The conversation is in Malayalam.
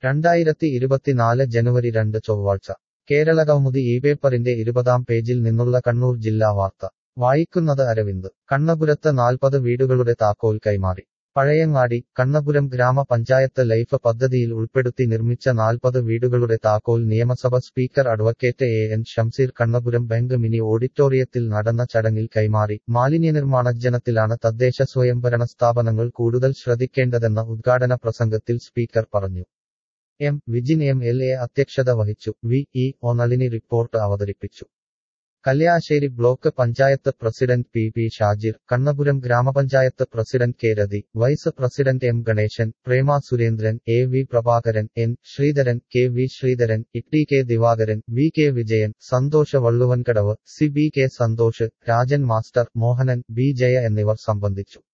2024 ജനുവരി 2 ചൊവ്വാഴ്ച കേരളകൗമുദി ഈ പേപ്പറിന്റെ 20-ാം പേജിൽ നിന്നുള്ള കണ്ണൂർ ജില്ലാ വാർത്ത വായിക്കുന്നത് അരവിന്ദ്. കണ്ണപുരത്ത് 40 വീടുകളുടെ താക്കോൽ കൈമാറി. പഴയങ്ങാടി. കണ്ണപുരം ഗ്രാമപഞ്ചായത്ത് ലൈഫ് പദ്ധതിയിൽ ഉൾപ്പെടുത്തി നിർമ്മിച്ച 40 വീടുകളുടെ താക്കോൽ നിയമസഭ speaker advocate N Shamseer Kannapuram bank mini ഓഡിറ്റോറിയത്തിൽ നടന്ന ചടങ്ങിൽ കൈമാറി. മാലിന്യനിർമ്മാർജ്ജനത്തിലാണ് തദ്ദേശ സ്വയംഭരണ സ്ഥാപനങ്ങൾ കൂടുതൽ ശ്രദ്ധിക്കേണ്ടതെന്ന ഉദ്ഘാടന പ്രസംഗത്തിൽ സ്പീക്കർ പറഞ്ഞു. എം. വിജിൻ എം.എൽ.എ അധ്യക്ഷത വഹിച്ചു. വി. ഒ. നളിനി റിപ്പോർട്ട് അവതരിപ്പിച്ചു. Kalliasseri block panchayat president P. Shajir, Kannapuram ഗ്രാമപഞ്ചായത്ത് president K. Rathi, vice president M. Ganesan, Prema Surendran, A. V. Prabhakaran, N. Sreedharan, K. V. Sreedharan, T. K. Divakaran, V. K. Vijayan, Santhosh Valluvankadavu, C. B. K. Santhosh, Rajan master, Mohanan, B. Jaya എന്നിവർ സംബന്ധിച്ചു.